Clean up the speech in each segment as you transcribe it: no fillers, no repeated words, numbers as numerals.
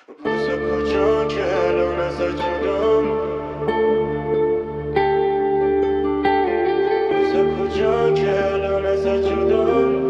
روزا کجا که الان ازت جدام، روزا کجا که الان ازت جدام.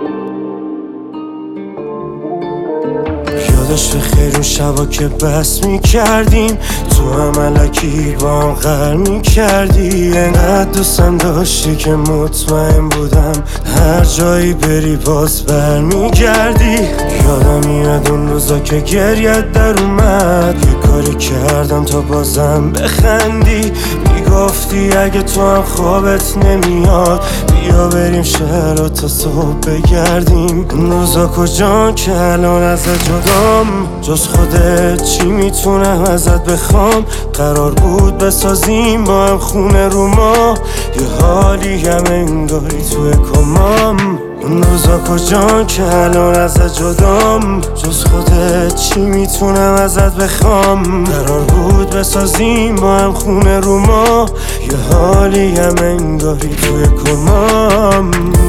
یادش بخیر اون شبا که بس میکردیم، تو هم علکی با هم غر میکردی. انقدر دوستم داشتی که مطمئن بودم هر جایی بری باز بر میگردی. یادم میاد اون روزا که گریت در اومد، یه کاری کردم تا بازم بخندی. میگفتی اگه تو هم خوابت نمیاد بیا بریم شهر و تا صبح بگردیم. اون روزا کجا که الان ازت جدام، جز خودت چی میتونم ازت بخوام. قرار بود بسازیم با هم خونه رو ما، یه حالی هم انگاری توی کمام. اون روزا کجا که الان ازت جدام، جز خودت چی میتونم ازت بخوام. قرار بود بسازیم با هم خونه رو ما، یه حالی هم انگاری توی کمام.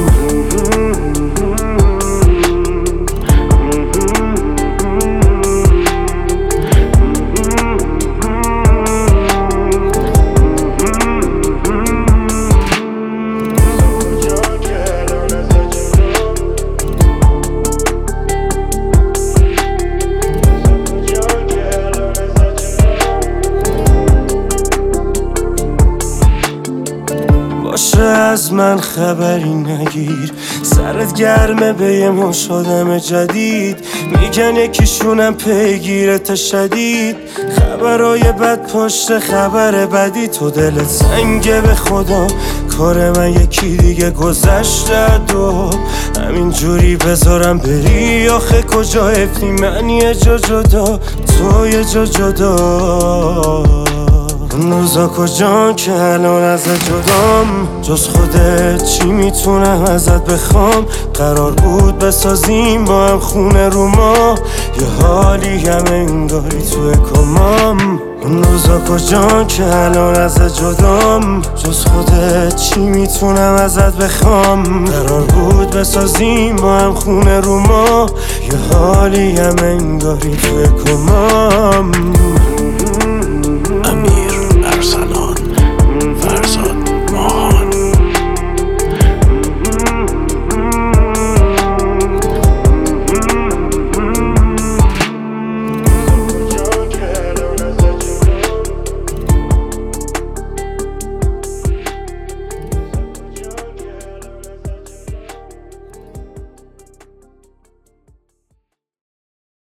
باشه از من خبری نگیر، سرت گرمه به یه مش آدم جدید. میگن یکیشونم پیگیرت شدید، خبرای بد پشت خبر بدی. تو دلت سنگه به خدا، کار من یکی دیگه گذشته و همین جوری بذارم بری. آخه کجا افتی من یه جا جدا، تو یه جا جدا. اون روزا کجا که الان ازت جدام، جز خودت چی میتونم ازت بخوام. قرار بود بسازیم با هم خونه رو ما، یه حالی هم انگاری توی کمام. اون روزا کجا که الان ازت جدام، جز خودت چی میتونم ازت بخوام. قرار بود بسازیم با هم خونه رو ما، یه حالی هم انگاری توی کمام.